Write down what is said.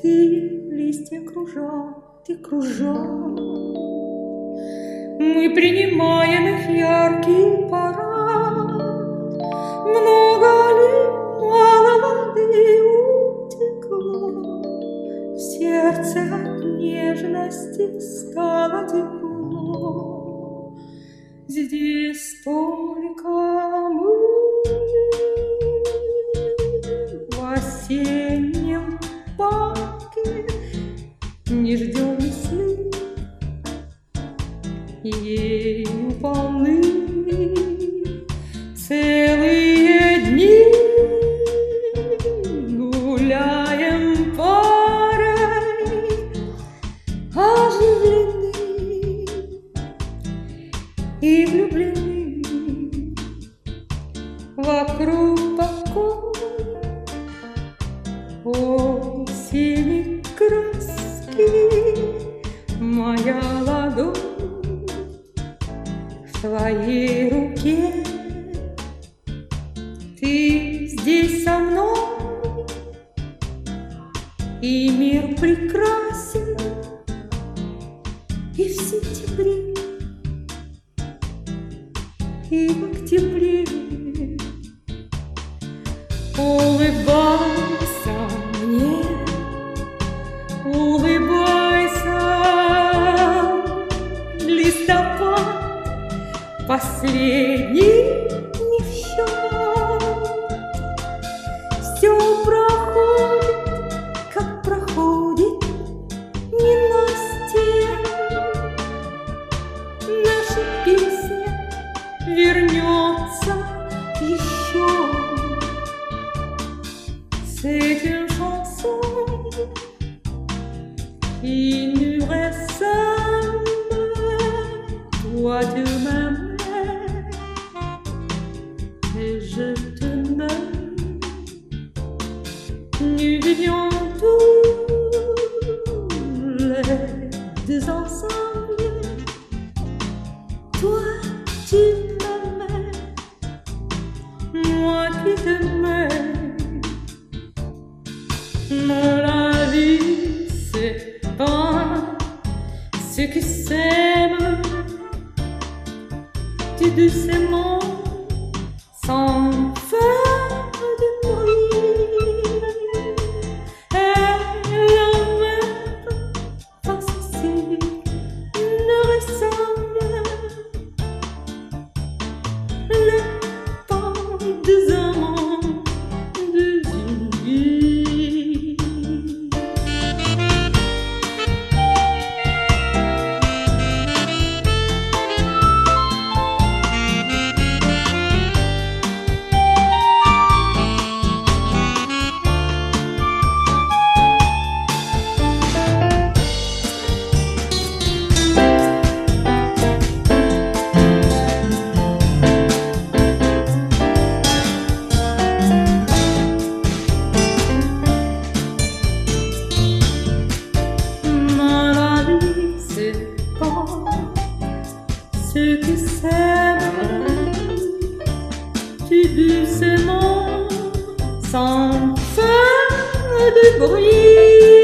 желтые листья кружат и кружат. Мы принимаем их яркий парад. Много ли, мало воды утекло, в сердце от нежности стало тепло. Здесь только мы в осеннем парке не ждем весны, ею полны целые дни. Гуляем парой, оживлены и влюблены. Вокруг покой осени краски. Моя ладонь в твоей руке. Ты здесь со мной, и мир прекрасен. И в сентябре, и в октябре улыбайся мне, улыбайся. Листопад последний не в счет. Все проходит, как проходит ненастье. Наша песня вернется еще. C'est une chanson qui nous ressemble. Toi tu m'aimes et je te m'aime. Nous vivions tous les deux ensemble. Toi tu m'aimais, moi qui t'aimais. La vie c'est pas ceux qui s'aiment, tout doucement sans faire de bruit. Et la mer pas souci ne ressemble le temps des amants de une vie. Ceux qui s'aiment, tout doucement, sans faire de bruit.